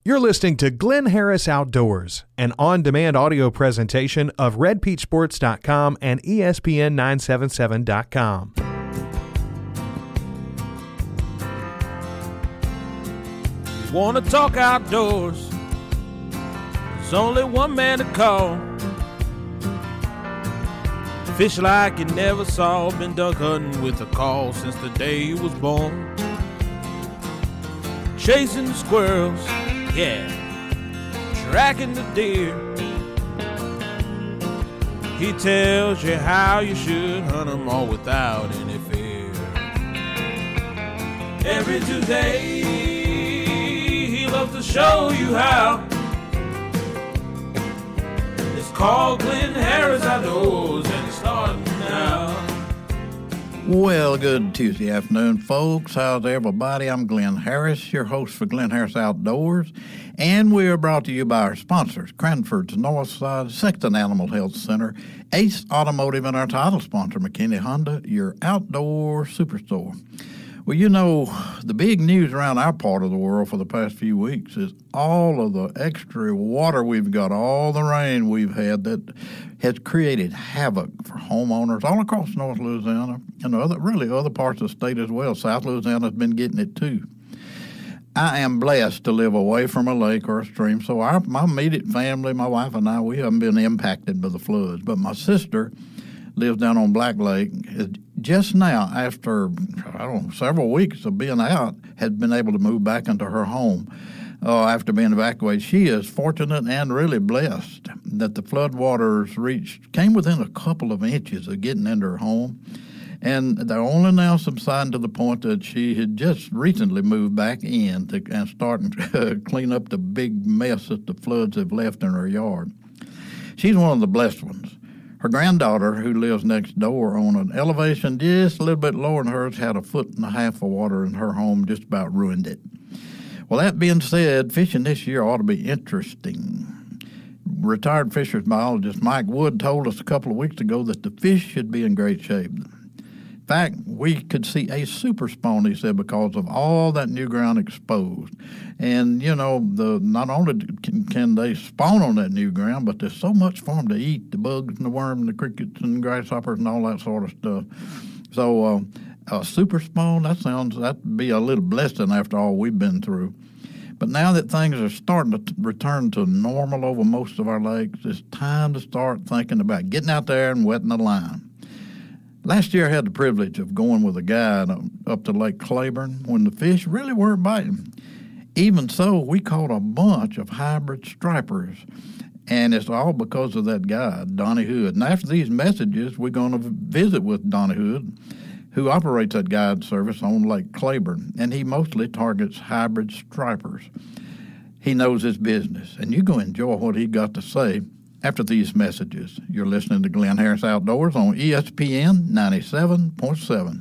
You're listening to Glenn Harris Outdoors, an on-demand audio presentation of RedPeachSports.com and ESPN977.com. You want to talk outdoors? There's only one man to call. Fish like you never saw, been duck hunting with a call since the day you was born. Chasing the squirrels, yeah, tracking the deer. He tells you how you should hunt them all without any fear. Every Tuesday, he loves to show you how. It's called Glenn Harris Outdoors, and it's starting now. Well, good Tuesday afternoon, folks. How's everybody? I'm Glenn Harris, your host for Glenn Harris Outdoors, and we are brought to you by our sponsors, Cranford's Northside, Sexton Animal Health Center, Ace Automotive, and our title sponsor, McKinney Honda, your outdoor superstore. Well, you know, the big news around our part of the world for the past few weeks is all of the extra water we've got, all the rain we've had that has created havoc for homeowners all across North Louisiana and other parts of the state as well. South Louisiana has been getting it too. I am blessed to live away from a lake or a stream, so my immediate family, my wife and I, we haven't been impacted by the floods. But my sister lives down on Black Lake. Just now, after, several weeks of being out, had been able to move back into her home after being evacuated. She is fortunate and really blessed that the floodwaters came within a couple of inches of getting into her home. And they're only now subsiding to the point that she had just recently moved back in and starting to clean up the big mess that the floods have left in her yard. She's one of the blessed ones. Her granddaughter, who lives next door on an elevation just a little bit lower than hers, had 1.5 feet of water in her home, just about ruined it. Well, that being said, fishing this year ought to be interesting. Retired fisheries biologist Mike Wood told us a couple of weeks ago that the fish should be in great shape. In fact, we could see a super spawn, he said, because of all that new ground exposed. And, you know, not only can they spawn on that new ground, but there's so much for them to eat, the bugs and the worms and the crickets and grasshoppers and all that sort of stuff. So a super spawn, that'd be a little blessing after all we've been through. But now that things are starting to return to normal over most of our lakes, it's time to start thinking about getting out there and wetting the line. Last year I had the privilege of going with a guide up to Lake Claiborne when the fish really weren't biting. Even so, we caught a bunch of hybrid stripers, and it's all because of that guide, Donnie Hood. And after these messages, we're going to visit with Donnie Hood, who operates that guide service on Lake Claiborne, and he mostly targets hybrid stripers. He knows his business, and you're going to enjoy what he got to say after these messages. You're listening to Glenn Harris Outdoors on ESPN 97.7.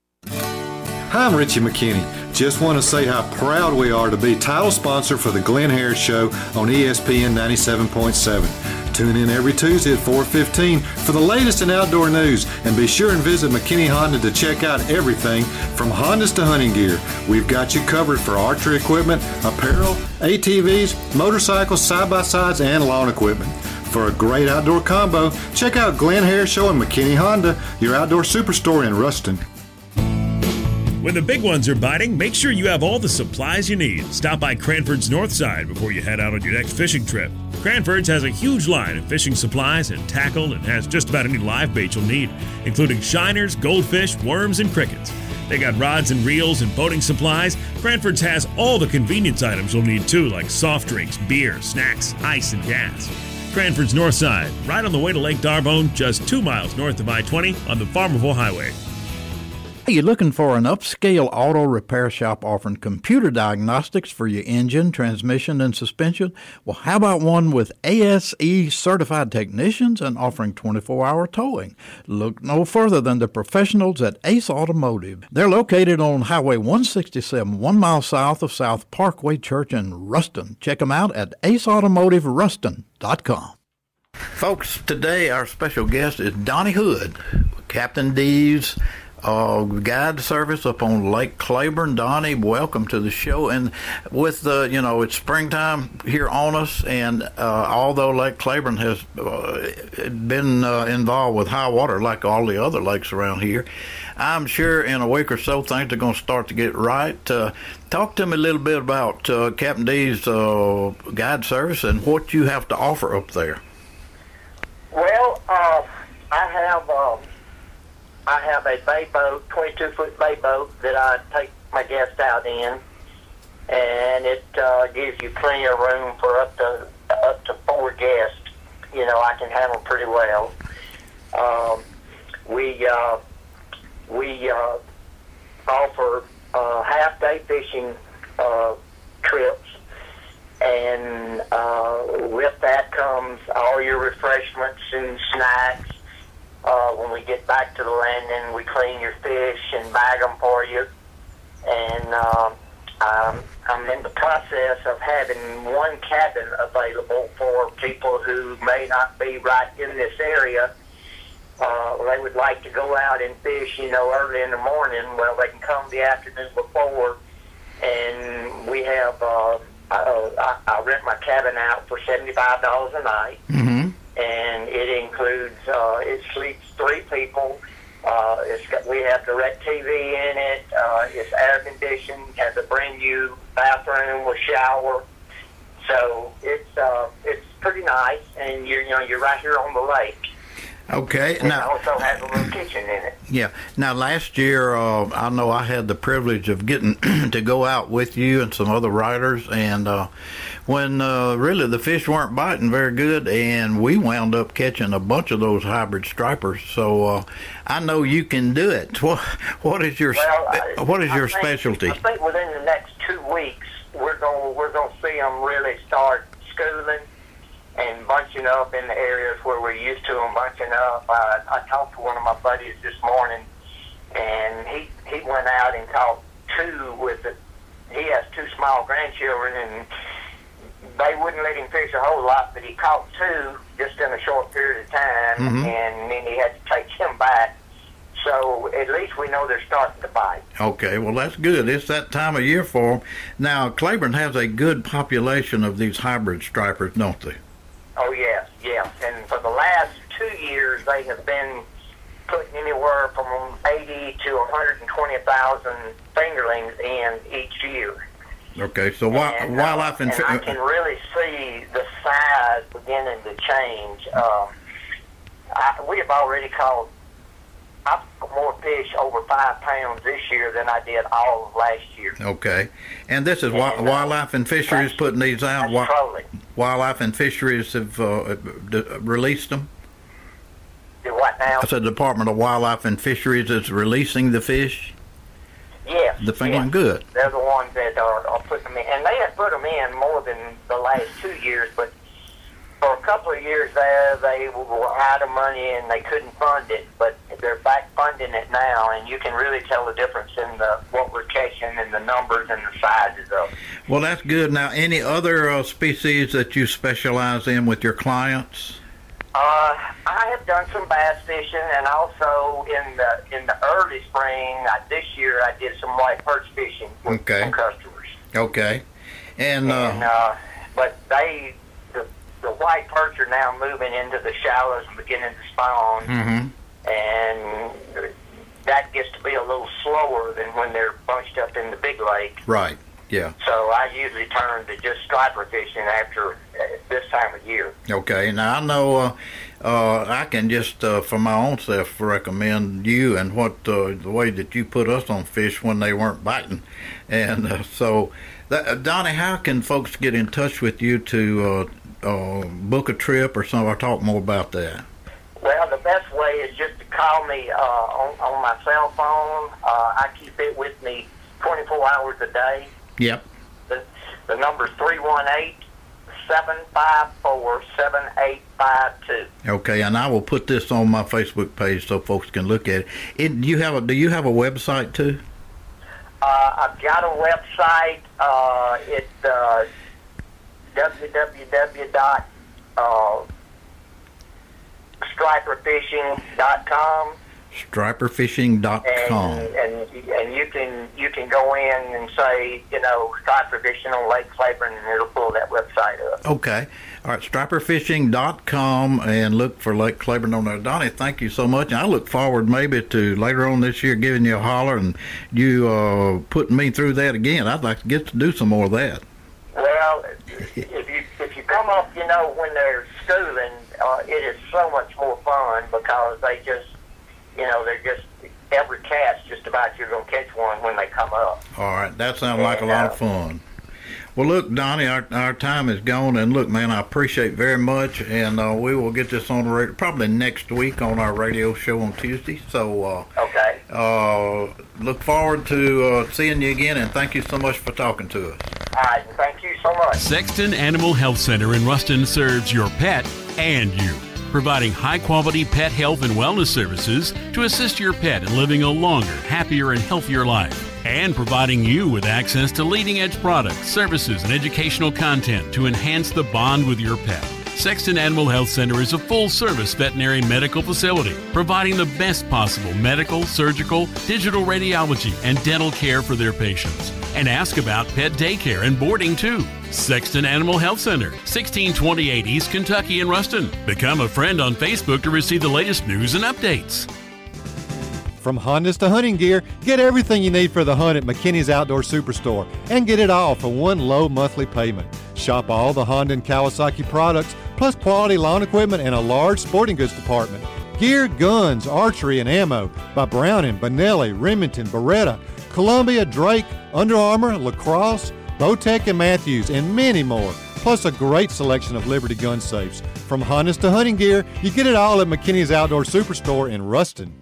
Hi, I'm Richie McKinney. Just want to say how proud we are to be title sponsor for the Glenn Harris Show on ESPN 97.7. Tune in every Tuesday at 4:15 for the latest in outdoor news, and be sure and visit McKinney Honda to check out everything from Hondas to hunting gear. We've got you covered for archery equipment, apparel, ATVs, motorcycles, side-by-sides, and lawn equipment. For a great outdoor combo, check out Glenn Harris Show and McKinney Honda, your outdoor superstore in Ruston. When the big ones are biting, make sure you have all the supplies you need. Stop by Cranford's Northside before you head out on your next fishing trip. Cranford's has a huge line of fishing supplies and tackle, and has just about any live bait you'll need, including shiners, goldfish, worms, and crickets. They got rods and reels and boating supplies. Cranford's has all the convenience items you'll need too, like soft drinks, beer, snacks, ice, and gas. Cranford's Northside, right on the way to Lake D'Arbonne, just 2 miles north of I-20 on the Farmerville Highway. Are you looking for an upscale auto repair shop offering computer diagnostics for your engine, transmission, and suspension? Well, how about one with ASE certified technicians and offering 24-hour towing? Look no further than the professionals at Ace Automotive. They're located on Highway 167, 1 mile south of South Parkway Church in Ruston. Check them out at aceautomotiveruston.com. Folks, today our special guest is Donnie Hood, Captain D's guide service up on Lake Claiborne. Donnie, welcome to the show. And with the, it's springtime here on us, and although Lake Claiborne has been involved with high water like all the other lakes around here, I'm sure in a week or so things are going to start to get right. Talk to me a little bit about Captain D's guide service and what you have to offer up there. Well, I have a bay boat, 22-foot bay boat that I take my guests out in, and it gives you plenty of room for up to 4 guests. I can handle pretty well. We offer half-day fishing trips, and with that comes all your refreshments and snacks. When we get back to the landing, we clean your fish and bag them for you. And I'm in the process of having one cabin available for people who may not be right in this area. They would like to go out and fish, early in the morning. Well, they can come the afternoon before, and we have, I rent my cabin out for $75 a night. Mm-hmm. And it includes, it sleeps 3 people. We have direct TV in it. It's air conditioned, has a brand new bathroom with shower. So it's pretty nice, and you're right here on the lake. Okay. And now, it also has a little kitchen in it. Yeah. Now, last year, I know I had the privilege of getting to go out with you and some other riders, and when really the fish weren't biting very good, and we wound up catching a bunch of those hybrid stripers. So I know you can do it. What is your specialty? I think within the next 2 weeks, we're going to see them really start schooling and bunching up in the areas where we're used to them bunching up. I talked to one of my buddies this morning, and he went out and caught 2 he has 2 small grandchildren, and they wouldn't let him fish a whole lot, but he caught 2 just in a short period of time, mm-hmm. and then he had to take him back. So at least we know they're starting to bite. Okay, well, that's good. It's that time of year for them. Now, Claiborne has a good population of these hybrid stripers, don't they? Oh, yes. And for the last 2 years, they have been putting anywhere from 80 to 120,000 fingerlings in each year. Okay, so wildlife and I can really see the size beginning to change. We have already caught more fish over 5 pounds this year than I did all of last year. Okay, and this is Wildlife and Fisheries putting these out. Wildlife and Fisheries have released them. Do what now? I said the Department of Wildlife and Fisheries is releasing the fish. Yes. The fingerling, yes. Good. They're the ones that are putting them in, and they have put them in more than the last 2 years, but for a couple of years there, they were out of money and they couldn't fund it, but they're back funding it now, and you can really tell the difference in what we're catching and the numbers and the sizes of them. Well, that's good. Now, any other species that you specialize in with your clients? I have done some bass fishing, and also in the early spring, this year I did some white perch fishing with some customers. Okay. But the white perch are now moving into the shallows and beginning to spawn, mm-hmm. and that gets to be a little slower than when they're bunched up in the big lake. Right, yeah. So I usually turn to just striper fishing after this time of year. Okay, now I know I can just, for my own self, recommend you and the way that you put us on fish when they weren't biting. And Donnie, how can folks get in touch with you to book a trip or something, or talk more about that? Well, the best way is just to call me on my cell phone. I keep it with me 24 hours a day. Yep. The number's 318-754-7852. Okay, and I will put this on my Facebook page so folks can look at it. Do you have a website too? I've got a website. It's www.striperfishing.com, Striperfishing.com. And you can go in and say, striper fishing on Lake Claiborne, and it'll pull that website up. Okay. All right, striperfishing.com, and look for Lake Claiborne on there. Donnie, thank you so much. And I look forward maybe to later on this year giving you a holler and you putting me through that again. I'd like to get to do some more of that. Well, if you come up, when they're schooling, it is so much more fun because they just, they're just, every cast just about you're going to catch one when they come up. All right, that sounds like a lot of fun. Well, look, Donnie, our time is gone, and look, man, I appreciate very much, and we will get this on the radio probably next week on our radio show on Tuesday. So, okay. Look forward to seeing you again, and thank you so much for talking to us. All right, thank you so much. Sexton Animal Health Center in Ruston serves your pet and you, providing high-quality pet health and wellness services to assist your pet in living a longer, happier, and healthier life, and providing you with access to leading-edge products, services, and educational content to enhance the bond with your pet. Sexton Animal Health Center is a full-service veterinary medical facility, providing the best possible medical, surgical, digital radiology, and dental care for their patients. And ask about pet daycare and boarding, too. Sexton Animal Health Center, 1628 East Kentucky in Ruston. Become a friend on Facebook to receive the latest news and updates. From Hondas to hunting gear, get everything you need for the hunt at McKinney's Outdoor Superstore and get it all for one low monthly payment. Shop all the Honda and Kawasaki products, plus quality lawn equipment and a large sporting goods department. Gear, guns, archery, and ammo by Browning, Benelli, Remington, Beretta, Columbia, Drake, Under Armour, Lacrosse, Bowtech, and Matthews, and many more. Plus a great selection of Liberty gun safes. From Hondas to hunting gear, you get it all at McKinney's Outdoor Superstore in Ruston.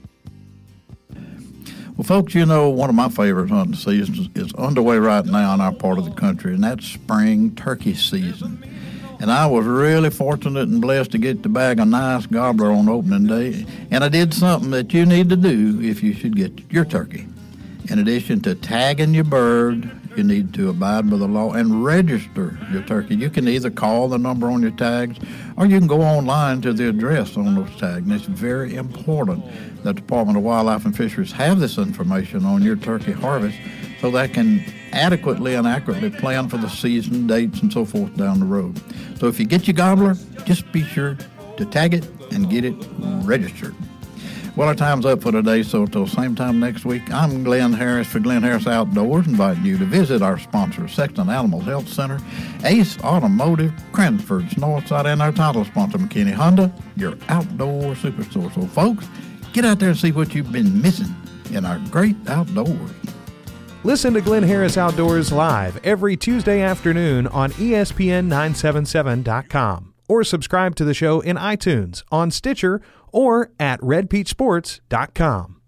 Well, folks, one of my favorite hunting seasons is underway right now in our part of the country, and that's spring turkey season. And I was really fortunate and blessed to get to bag a nice gobbler on opening day, and I did something that you need to do if you should get your turkey. In addition to tagging your bird, you need to abide by the law and register your turkey. You can either call the number on your tags or you can go online to the address on those tags. And it's very important that the Department of Wildlife and Fisheries have this information on your turkey harvest so they can adequately and accurately plan for the season, dates, and so forth down the road. So if you get your gobbler, just be sure to tag it and get it registered. Well, our time's up for today, so until same time next week, I'm Glenn Harris for Glenn Harris Outdoors, inviting you to visit our sponsor, Sexton Animal Health Center, Ace Automotive, Cranford's Northside, and our title sponsor, McKinney Honda, your outdoor superstore. So, folks, get out there and see what you've been missing in our great outdoors. Listen to Glenn Harris Outdoors live every Tuesday afternoon on ESPN977.com or subscribe to the show in iTunes, on Stitcher, or at redpeachsports.com.